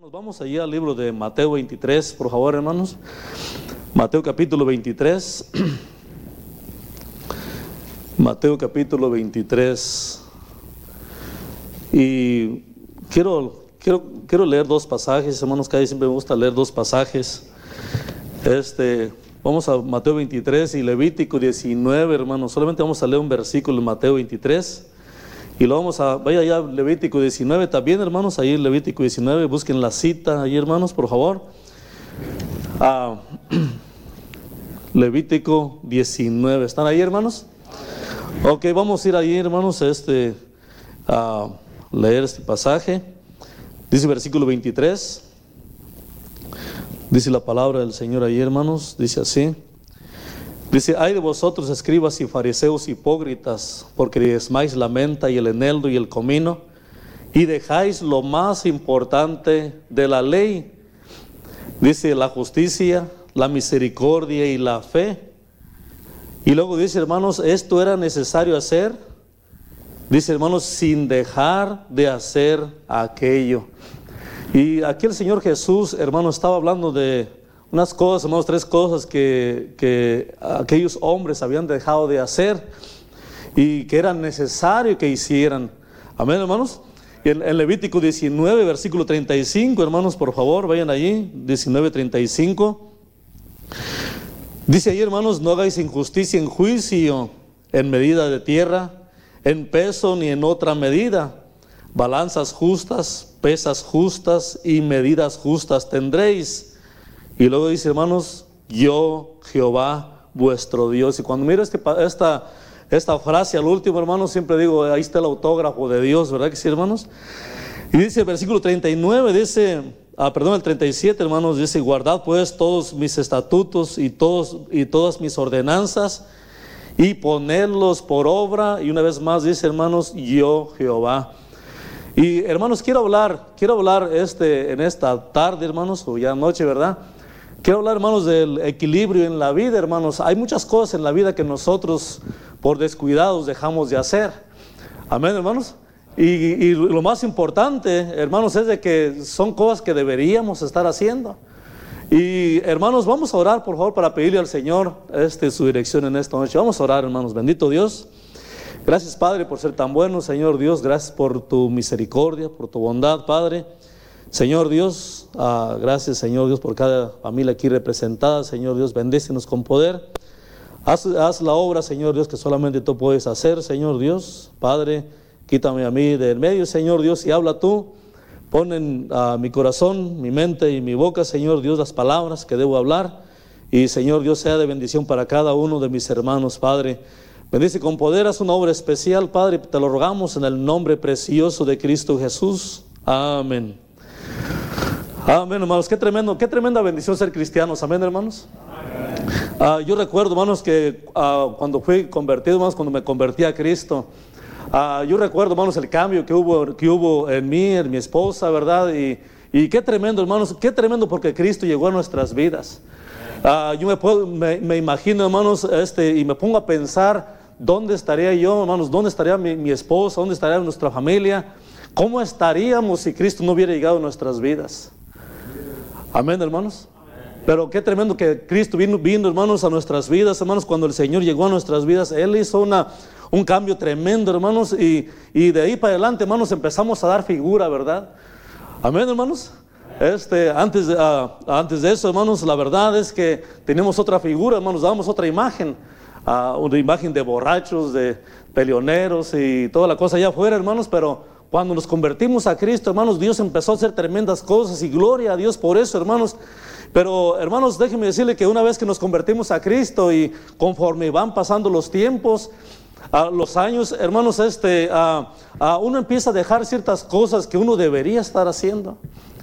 Nos vamos allí al libro de Mateo 23, por favor, hermanos. Mateo capítulo 23. Mateo capítulo 23. Y quiero leer dos pasajes, hermanos, que ahí siempre me gusta leer dos pasajes. Vamos a Mateo 23 y Levítico 19, hermanos. Solamente vamos a leer un versículo en Mateo 23. Y lo vaya allá Levítico 19 también, hermanos, ahí Levítico 19, busquen la cita ahí, hermanos, por favor. Levítico 19, ¿están ahí, hermanos? Ok, vamos a ir ahí, hermanos, a leer este pasaje. Dice versículo 23, dice la palabra del Señor ahí, hermanos, dice así. Dice: ay de vosotros, escribas y fariseos hipócritas, porque diezmáis la menta y el eneldo y el comino, y dejáis lo más importante de la ley. Dice: la justicia, la misericordia y la fe. Y luego dice, hermanos, esto era necesario hacer. Dice, hermanos, sin dejar de hacer aquello. Y aquí el Señor Jesús, hermanos, estaba hablando de unas cosas, hermanos, tres cosas que aquellos hombres habían dejado de hacer y que era necesario que hicieran. Amén, hermanos. En Levítico 19, versículo 35, hermanos, por favor, vayan allí, 19:35. Dice ahí, hermanos: no hagáis injusticia en juicio, en medida de tierra, en peso ni en otra medida. Balanzas justas, pesas justas y medidas justas tendréis. Y luego dice, hermanos: yo, Jehová, vuestro Dios. Y cuando miro esta frase al último, hermanos, siempre digo, ahí está el autógrafo de Dios, ¿verdad que sí, hermanos? Y dice el versículo 39, el 37, hermanos, dice: guardad pues todos mis estatutos y todas mis ordenanzas, y ponedlos por obra. Y una vez más dice, hermanos: yo, Jehová. Y hermanos, quiero hablar en esta tarde, hermanos, o ya noche, ¿verdad? Quiero hablar, hermanos, del equilibrio en la vida, hermanos. Hay muchas cosas en la vida que nosotros por descuidados dejamos de hacer. Amén, hermanos. Y lo más importante, hermanos, es de que son cosas que deberíamos estar haciendo. Y hermanos, vamos a orar, por favor, para pedirle al Señor su dirección en esta noche. Vamos a orar, hermanos. Bendito Dios. Gracias, Padre, por ser tan bueno, Señor Dios. Gracias por tu misericordia, por tu bondad, Padre. Señor Dios, gracias, Señor Dios, por cada familia aquí representada. Señor Dios, bendícenos con poder. Haz la obra, Señor Dios, que solamente tú puedes hacer, Señor Dios. Padre, quítame a mí del medio, Señor Dios, y habla tú. Pon en mi corazón, mi mente y mi boca, Señor Dios, las palabras que debo hablar. Y, Señor Dios, sea de bendición para cada uno de mis hermanos, Padre. Bendice con poder, haz una obra especial, Padre, te lo rogamos en el nombre precioso de Cristo Jesús. Amén. Amén, hermanos. Qué tremenda bendición ser cristianos. Amén, hermanos. Yo recuerdo, hermanos, que cuando fui convertido, hermanos, cuando me convertí a Cristo, yo recuerdo, hermanos, el cambio que hubo en mí, en mi esposa, ¿verdad? Y qué tremendo, hermanos, qué tremendo, porque Cristo llegó a nuestras vidas. Yo me imagino, hermanos, y me pongo a pensar, ¿dónde estaría yo, hermanos? ¿Dónde estaría mi esposa? ¿Dónde estaría nuestra familia? ¿Cómo estaríamos si Cristo no hubiera llegado a nuestras vidas? Amén, hermanos. Pero qué tremendo que Cristo vino, hermanos, a nuestras vidas, hermanos. Cuando el Señor llegó a nuestras vidas, Él hizo un cambio tremendo, hermanos. Y de ahí para adelante, hermanos, empezamos a dar figura, ¿verdad? Amén, hermanos. Antes de eso, hermanos, la verdad es que teníamos otra figura, hermanos, dábamos otra imagen. Una imagen de borrachos, de peleoneros y toda la cosa allá afuera, hermanos. Pero cuando nos convertimos a Cristo, hermanos, Dios empezó a hacer tremendas cosas, y gloria a Dios por eso, hermanos. Pero, hermanos, déjenme decirle que una vez que nos convertimos a Cristo, y conforme van pasando los tiempos, los años, hermanos, uno empieza a dejar ciertas cosas que uno debería estar haciendo.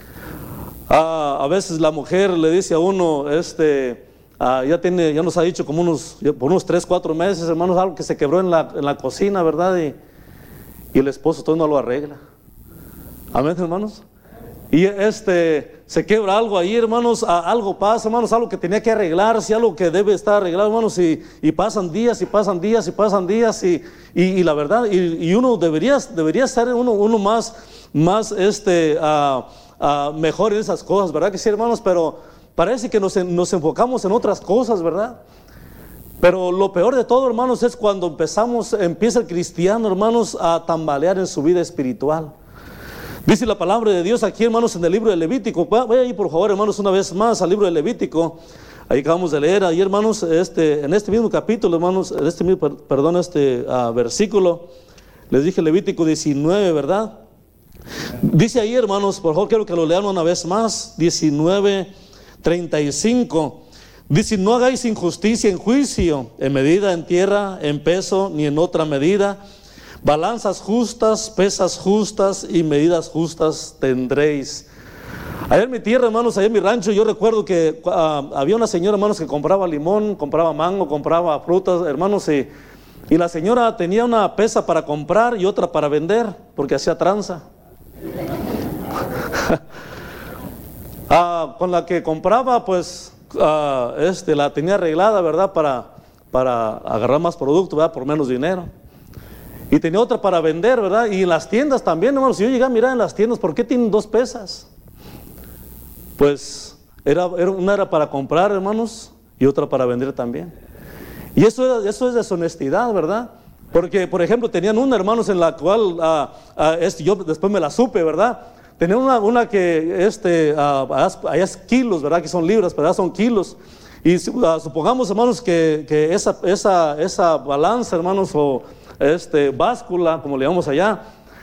A veces la mujer le dice a uno, ya nos ha dicho como por unos 3-4 meses, hermanos, algo que se quebró en la cocina, ¿verdad? Y el esposo todo no lo arregla. Amén, hermanos. Y se quebra algo ahí, hermanos, algo pasa, hermanos, algo que tenía que arreglarse, algo que debe estar arreglado, hermanos, y pasan días y pasan días y pasan días, y la verdad, y uno debería ser uno más mejor en esas cosas, ¿verdad que sí, hermanos? Pero parece que nos enfocamos en otras cosas, ¿verdad? Pero lo peor de todo, hermanos, es cuando empieza el cristiano, hermanos, a tambalear en su vida espiritual. Dice la palabra de Dios aquí, hermanos, en el libro de Levítico. Vaya ahí, por favor, hermanos, una vez más al libro de Levítico. Ahí acabamos de leer ahí, hermanos, en este mismo capítulo, hermanos, versículo. Les dije Levítico 19, ¿verdad? Dice ahí, hermanos, por favor, quiero que lo lean una vez más. 19:35. Dice: no hagáis injusticia en juicio, en medida, en tierra, en peso, ni en otra medida. Balanzas justas, pesas justas y medidas justas tendréis. Allá en mi tierra, hermanos, allá en mi rancho, yo recuerdo que había una señora, hermanos, que compraba limón, compraba mango, compraba frutas, hermanos, y la señora tenía una pesa para comprar y otra para vender, porque hacía tranza. Con la que compraba, pues, la tenía arreglada, ¿verdad? Para agarrar más producto, ¿verdad? Por menos dinero. Y tenía otra para vender, ¿verdad? Y en las tiendas también, hermanos. Si yo llegué a mirar en las tiendas, ¿por qué tienen dos pesas? Pues una era para comprar, hermanos, y otra para vender también. Y eso es deshonestidad, ¿verdad? Porque, por ejemplo, tenían una, hermanos, en la cual yo después me la supe, ¿verdad? Tenían una que allá es kilos, ¿verdad? Que son libras, pero allá son kilos. Y supongamos, hermanos, que esa balanza, hermanos, o báscula, como le llamamos allá,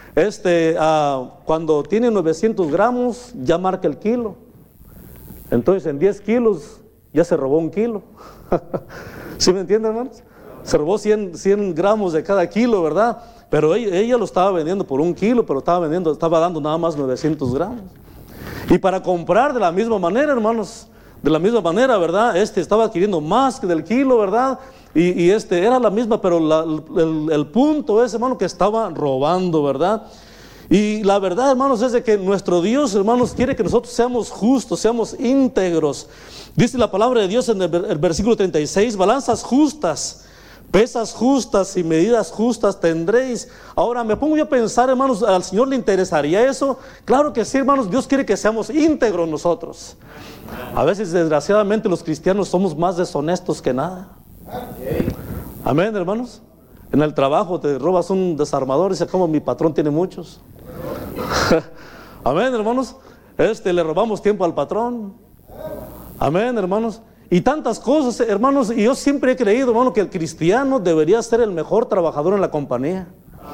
cuando tiene 900 gramos, ya marca el kilo. Entonces, en 10 kilos, ya se robó 1 kilo. ¿Sí me entienden, hermanos? Se robó 100 gramos de cada kilo, ¿verdad? Pero ella lo estaba vendiendo por 1 kilo, pero estaba dando nada más 900 gramos. Y para comprar de la misma manera, hermanos, de la misma manera, ¿verdad? Estaba adquiriendo más que del kilo, ¿verdad? Y era la misma, pero el punto es, hermano, que estaba robando, ¿verdad? Y la verdad, hermanos, es de que nuestro Dios, hermanos, quiere que nosotros seamos justos, seamos íntegros. Dice la palabra de Dios en el versículo 36, balanzas justas, pesas justas y medidas justas tendréis. Ahora me pongo yo a pensar, hermanos, ¿al Señor le interesaría eso? Claro que sí, hermanos, Dios quiere que seamos íntegros nosotros. A veces, desgraciadamente, los cristianos somos más deshonestos que nada. Amén, hermanos. En el trabajo te robas un desarmador y dice, como mi patrón tiene muchos. Amén, hermanos. Le robamos tiempo al patrón. Amén, hermanos. Y tantas cosas, hermanos. Y yo siempre he creído, hermano, que el cristiano debería ser el mejor trabajador en la compañía.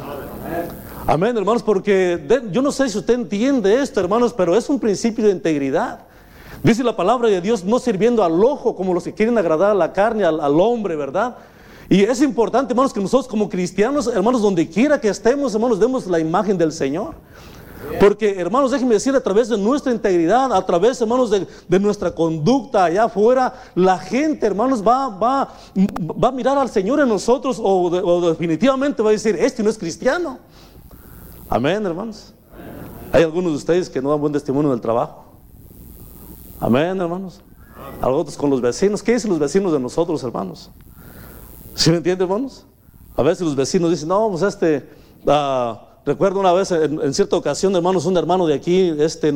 Amén, hermanos, porque yo no sé si usted entiende esto, hermanos, pero es un principio de integridad. Dice la palabra de Dios, no sirviendo al ojo como los que quieren agradar a la carne, al hombre, ¿verdad? Y es importante, hermanos, que nosotros como cristianos, hermanos, donde quiera que estemos, hermanos, demos la imagen del Señor. Porque, hermanos, déjenme decir, a través de nuestra integridad, a través, hermanos, de nuestra conducta allá afuera, la gente, hermanos, va a mirar al Señor en nosotros o definitivamente va a decir, no es cristiano. Amén, hermanos. Hay algunos de ustedes que no dan buen testimonio del trabajo. Amén, hermanos. Algunos con los vecinos. ¿Qué dicen los vecinos de nosotros, hermanos? ¿Sí me entienden, hermanos? A veces los vecinos dicen, no, pues recuerdo una vez, en cierta ocasión, hermanos, un hermano de aquí,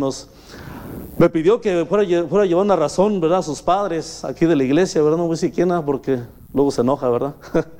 me pidió que fuera a llevar una razón, ¿verdad? A sus padres aquí de la iglesia, ¿verdad? No voy a decir quién, porque luego se enoja, ¿verdad?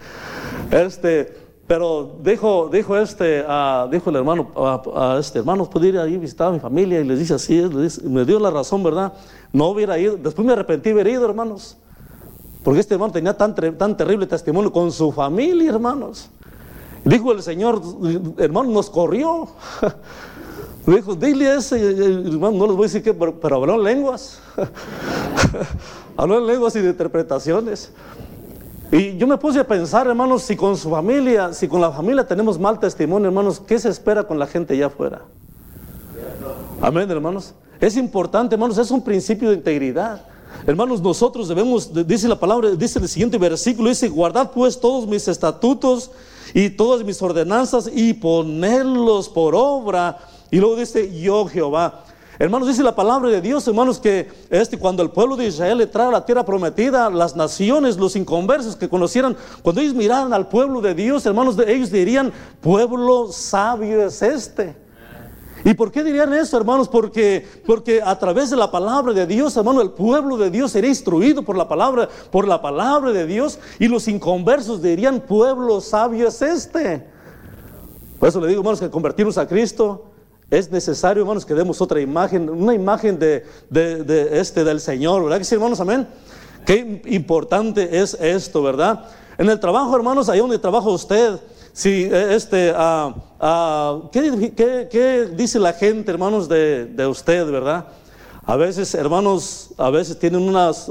Pero dijo el hermano, hermano, ¿puedo ir ahí a visitar a mi familia? Y les dice así, me dio la razón, ¿verdad? No hubiera ido, después me arrepentí de haber ido, hermanos. Porque este hermano tenía tan terrible testimonio con su familia, hermanos. Dijo el Señor, hermano, nos corrió. Dijo, dile a ese, hermano, no les voy a decir qué, pero habló en lenguas. Habló en lenguas y de interpretaciones. Y yo me puse a pensar, hermanos, si con la familia tenemos mal testimonio, hermanos, ¿qué se espera con la gente allá afuera? Amén, hermanos. Es importante, hermanos, es un principio de integridad. Hermanos, nosotros debemos, dice la palabra, dice el siguiente versículo, dice, guardad pues todos mis estatutos y todas mis ordenanzas y ponerlos por obra. Y luego dice, yo Jehová. Hermanos, dice la palabra de Dios, hermanos, que cuando el pueblo de Israel entrara a la tierra prometida, las naciones, los inconversos que conocieran, cuando ellos miraran al pueblo de Dios, hermanos, ellos dirían, pueblo sabio es este. ¿Y por qué dirían eso, hermanos? Porque a través de la palabra de Dios, hermano, el pueblo de Dios será instruido por la palabra de Dios, y los inconversos dirían: pueblo sabio es este. Por eso le digo, hermanos, que convertirnos a Cristo es necesario, hermanos, que demos otra imagen, una imagen del Señor, ¿verdad que sí, hermanos? Amén. Qué importante es esto, ¿verdad? En el trabajo, hermanos, ahí donde trabaja usted, si ¿qué dice la gente, hermanos, de usted, verdad? A veces, hermanos, tienen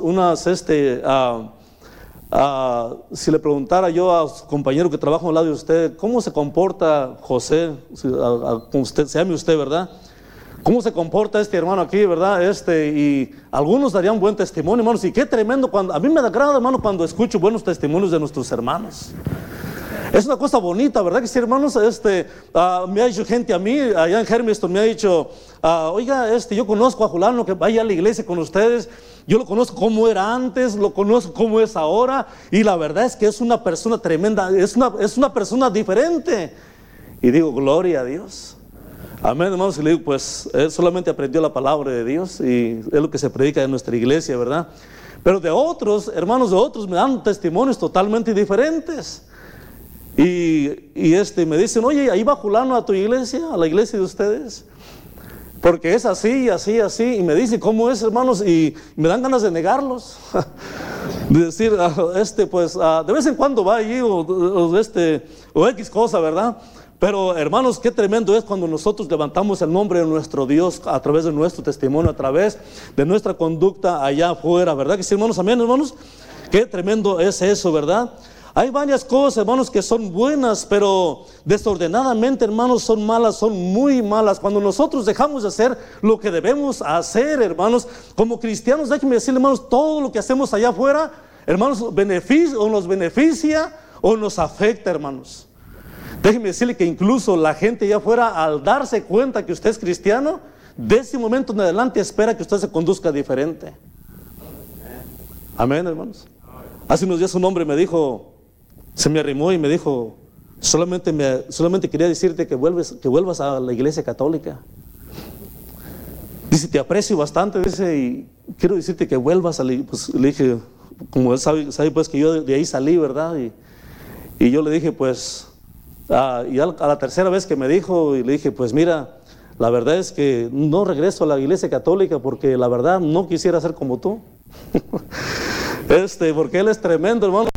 si le preguntara yo a su compañero que trabaja al lado de usted: ¿cómo se comporta José? Con usted, se llame usted, ¿verdad? ¿Cómo se comporta este hermano aquí, verdad? Y algunos darían buen testimonio, hermanos. Y qué tremendo, a mí me agrada, hermano, cuando escucho buenos testimonios de nuestros hermanos. Es una cosa bonita, ¿verdad que sí, hermanos? Me ha dicho gente a mí, allá en Hermiston, me ha dicho: oiga, yo conozco a Julano que vaya a la iglesia con ustedes. Yo lo conozco como era antes, lo conozco como es ahora, y la verdad es que es una persona tremenda, es una persona diferente. Y digo: gloria a Dios. Amén, hermanos. Y le digo: pues él solamente aprendió la palabra de Dios, y es lo que se predica en nuestra iglesia, ¿verdad? Pero de otros, hermanos, me dan testimonios totalmente diferentes. Y me dicen: oye, ahí va Julano a tu iglesia, a la iglesia de ustedes, porque es así, así, así. Y me dicen cómo es, hermanos, y me dan ganas de negarlos. De decir: pues de vez en cuando va allí, o X cosa, ¿verdad? Pero, hermanos, qué tremendo es cuando nosotros levantamos el nombre de nuestro Dios a través de nuestro testimonio, a través de nuestra conducta allá afuera, ¿verdad que sí, hermanos? Amén, hermanos. Qué tremendo es eso, ¿verdad? Hay varias cosas, hermanos, que son buenas, pero desordenadamente, hermanos, son malas, son muy malas. Cuando nosotros dejamos de hacer lo que debemos hacer, hermanos, como cristianos, déjenme decirle, hermanos, todo lo que hacemos allá afuera, hermanos, o nos beneficia o nos afecta, hermanos. Déjenme decirle que incluso la gente allá afuera, al darse cuenta que usted es cristiano, de ese momento en adelante espera que usted se conduzca diferente. Amén, hermanos. Hace unos días un hombre me dijo, se me arrimó y me dijo: solamente quería decirte que vuelvas a la iglesia católica. Dice: te aprecio bastante, dice, y quiero decirte que vuelvas a la iglesia. Pues le dije, como él sabe pues que yo de ahí salí, ¿verdad? Y yo le dije, pues, y a la tercera vez que me dijo, y le dije: pues mira, la verdad es que no regreso a la iglesia católica porque la verdad no quisiera ser como tú. Porque él es tremendo, hermano.